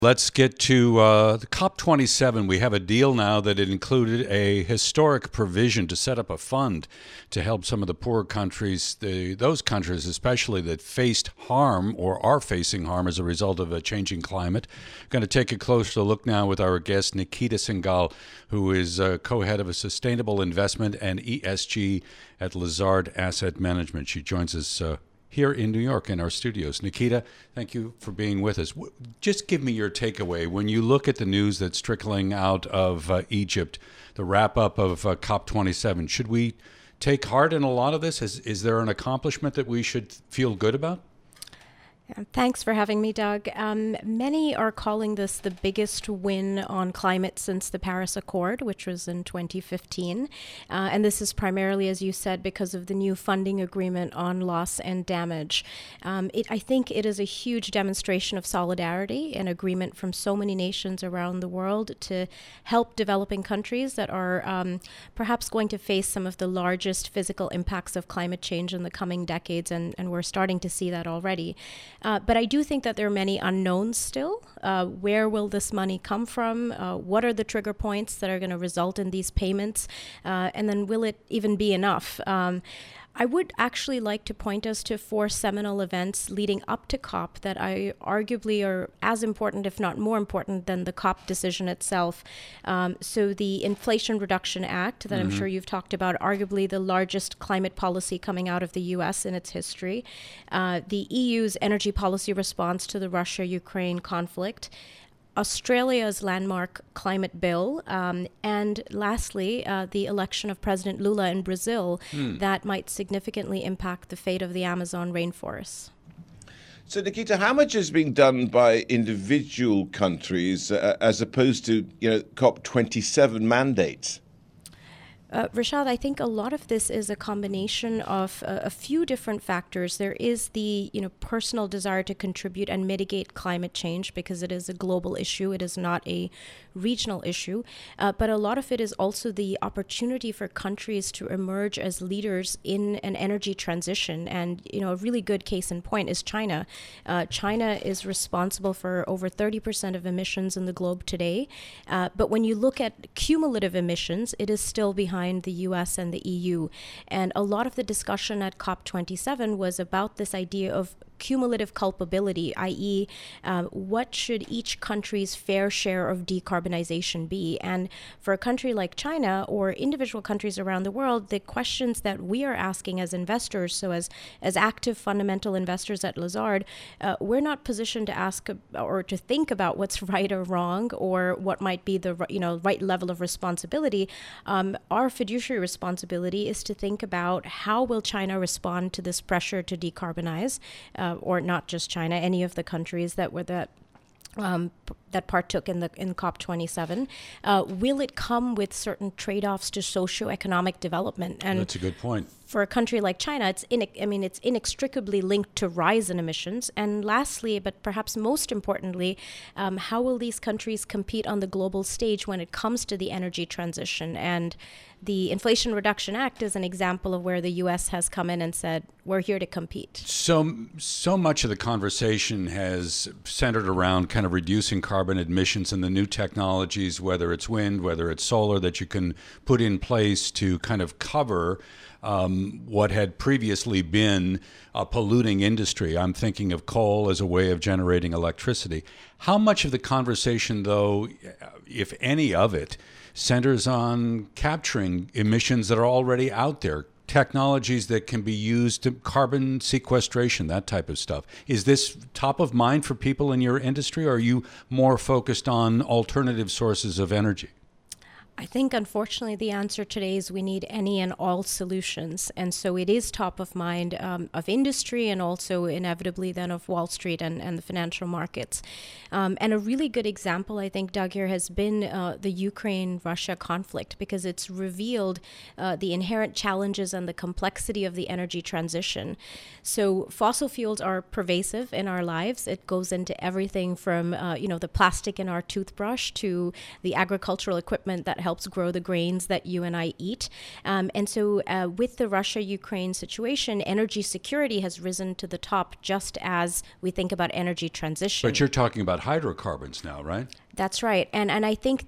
Let's get to the COP27. We have a deal now that it included a historic provision to set up a fund to help some of the poorer countries, those countries especially that faced harm or are facing harm as a result of a changing climate. Going to take a closer look now with our guest, Nikita Singhal, who is co-head of a sustainable investment and ESG at Lazard Asset Management. She joins us here in New York in our studios. Nikita, thank you for being with us. Just give me your takeaway. When you look at the news that's trickling out of Egypt, the wrap-up of COP27, should we take heart in a lot of this? Is there an accomplishment that we should feel good about? Thanks for having me, Doug. Many are calling this the biggest win on climate since the Paris Accord, which was in 2015. And this is primarily, as you said, because of the new funding agreement on loss and damage. I think it is a huge demonstration of solidarity and agreement from so many nations around the world to help developing countries that are perhaps going to face some of the largest physical impacts of climate change in the coming decades, and we're starting to see that already. But I do think that there are many unknowns still. Where will this money come from? What are the trigger points that are going to result in these payments? And then will it even be enough? I would actually like to point us to 4 seminal events leading up to COP that I arguably are as important, if not more important, than the COP decision itself. So the Inflation Reduction Act that I'm sure you've talked about, arguably the largest climate policy coming out of the U.S. in its history. The EU's energy policy response to the Russia-Ukraine conflict. Australia's landmark climate bill, and lastly, the election of President Lula in Brazil that might significantly impact the fate of the Amazon rainforests. So, Nikita, how much is being done by individual countries as opposed to, COP27 mandates? Rashad, I think a lot of this is a combination of a few different factors. There is the personal desire to contribute and mitigate climate change because it is a global issue. It is not a regional issue. But a lot of it is also the opportunity for countries to emerge as leaders in an energy transition. And, a really good case in point is China. China is responsible for over 30% of emissions in the globe today. But when you look at cumulative emissions, it is still behind the US and the EU. And a lot of the discussion at COP27 was about this idea of cumulative culpability, i.e., what should each country's fair share of decarbonization be? And for a country like China or individual countries around the world, the questions that we are asking as investors, so as active fundamental investors at Lazard, we're not positioned to ask or to think about what's right or wrong or what might be the right level of responsibility. Our fiduciary responsibility is to think about how will China respond to this pressure to decarbonize, or not just China, any of the countries that partook in COP27. Will it come with certain trade-offs to socioeconomic development? And that's a good point. For a country like China, it's inextricably linked to rise in emissions. And lastly, but perhaps most importantly, how will these countries compete on the global stage when it comes to the energy transition? And the Inflation Reduction Act is an example of where the U.S. has come in and said, we're here to compete. So much of the conversation has centered around kind of reducing carbon emissions and the new technologies, whether it's wind, whether it's solar, that you can put in place to kind of cover what had previously been a polluting industry. I'm thinking of coal as a way of generating electricity. How much of the conversation, though, if any of it, centers on capturing emissions that are already out there, technologies that can be used to carbon sequestration, that type of stuff? Is this top of mind for people in your industry, or are you more focused on alternative sources of energy? I think, unfortunately, the answer today is we need any and all solutions. And so it is top of mind of industry and also inevitably then of Wall Street and the financial markets. And a really good example, I think, Doug, here has been the Ukraine-Russia conflict, because it's revealed the inherent challenges and the complexity of the energy transition. So fossil fuels are pervasive in our lives. It goes into everything from, the plastic in our toothbrush to the agricultural equipment that helps grow the grains that you and I eat. And so with the Russia-Ukraine situation, energy security has risen to the top just as we think about energy transition. But you're talking about hydrocarbons now, right? That's right. And I think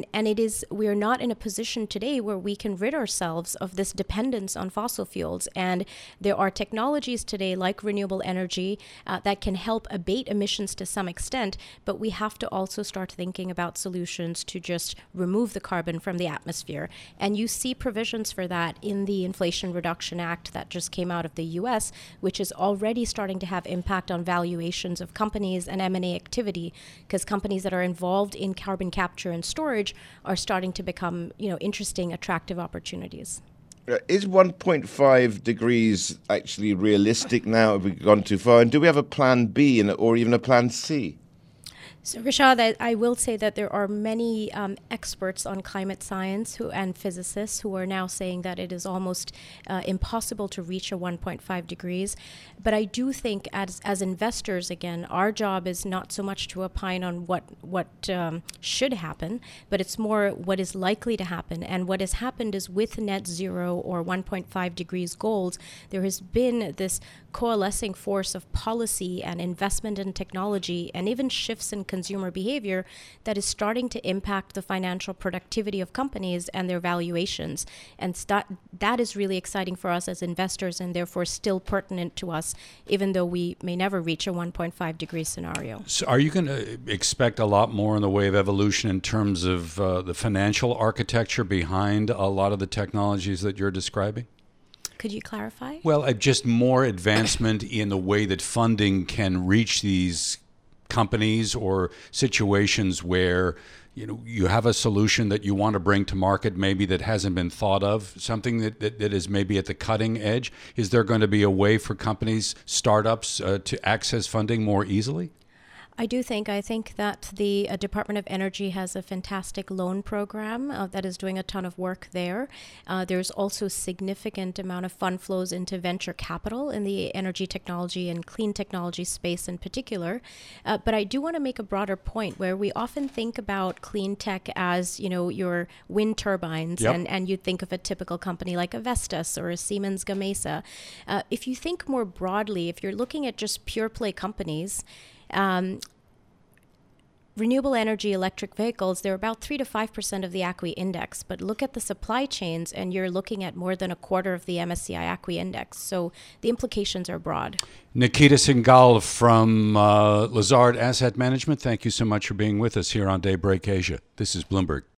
we are not in a position today where we can rid ourselves of this dependence on fossil fuels. And there are technologies today like renewable energy that can help abate emissions to some extent, but we have to also start thinking about solutions to just remove the carbon from the atmosphere. And you see provisions for that in the Inflation Reduction Act that just came out of the US, which is already starting to have impact on valuations of companies and M&A activity, because companies that are involved in carbon capture and storage are starting to become, interesting, attractive opportunities. Is 1.5 degrees actually realistic now? Have we gone too far? And do we have a plan B or even a plan C? So, Rishad, I will say that there are many experts on climate science and physicists who are now saying that it is almost impossible to reach a 1.5 degrees. But I do think as investors, again, our job is not so much to opine on what should happen, but it's more what is likely to happen. And what has happened is with net zero or 1.5 degrees goals, there has been this coalescing force of policy and investment in technology and even shifts in consumer behavior that is starting to impact the financial productivity of companies and their valuations. And that is really exciting for us as investors and therefore still pertinent to us, even though we may never reach a 1.5 degree scenario. So are you going to expect a lot more in the way of evolution in terms of the financial architecture behind a lot of the technologies that you're describing? Could you clarify? Well, just more advancement in the way that funding can reach these companies or situations where you have a solution that you want to bring to market maybe that hasn't been thought of, something that is maybe at the cutting edge. Is there going to be a way for companies, startups, to access funding more easily? I think that the Department of Energy has a fantastic loan program that is doing a ton of work there. There's also significant amount of fund flows into venture capital in the energy technology and clean technology space in particular. But I do want to make a broader point where we often think about clean tech as, your wind turbines, yep. and you think of a typical company like a Vestas or a Siemens Gamesa. If you think more broadly, if you're looking at just pure play companies, renewable energy electric vehicles, they're about 3 to 5% of the ACWI index. But look at the supply chains, and you're looking at more than a quarter of the MSCI ACWI index. So the implications are broad. Nikita Singhal from Lazard Asset Management, thank you so much for being with us here on Daybreak Asia. This is Bloomberg.